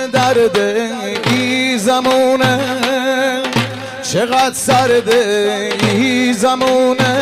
درد ای زمونه، چقدر سرده ای زمونه،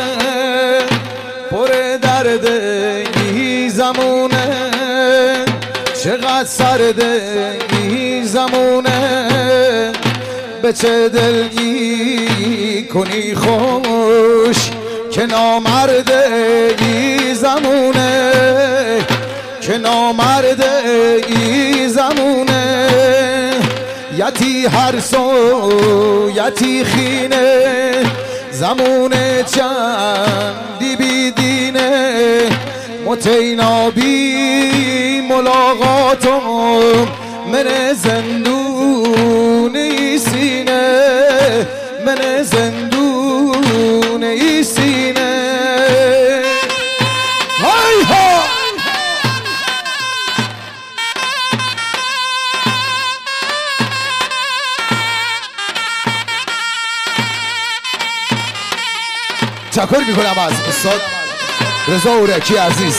پر درد ای زمونه، چقدر سرده ای زمونه. به چه دلگی کنی خوش که نامرده ای زمونه، که نامرده ای زمونه. یتی هر سو یتی خینه، زمونه چندی بیدینه. متینا بی ملاقاتم من زندون ای سینه، من زندون ای سینه. های ها تشکر میکنم از استاد رضا اورکی عزیز.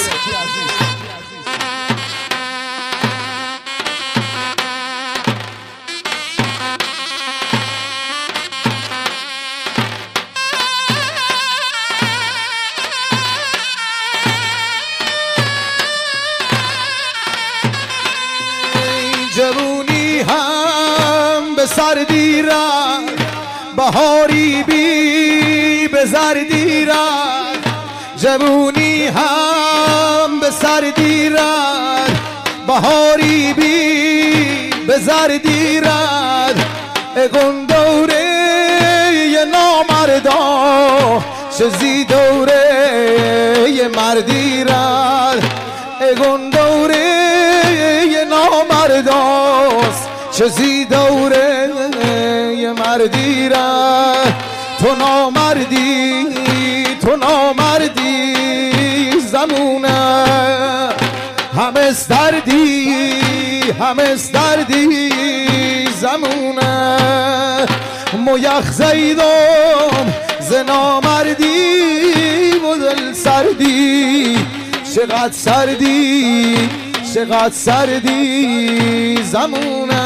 جوونی هم به سردی رفت، بهاری بی به زردی رفت. جوونی هم به سردی رفت، بهاری بی به زردی رفت. اگون دوره یه نامردا چزی دوره یه مردی رفت. اگون دوره یه نامرداست چزی دوره یه مردی رفت. تو نامردی تو نامردی زمونه، همه دردی همه دردی زمونه. مویخ زیدم ز نامردی و دل سردی، چقدر سردی چقدر سردی زمونه.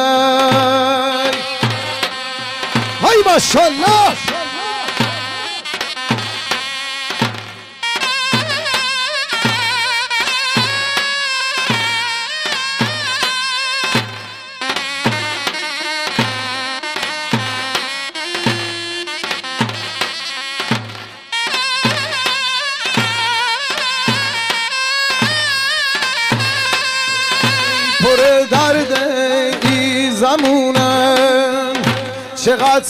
های ماشاءالله. پر درد ای زمونه، چقدر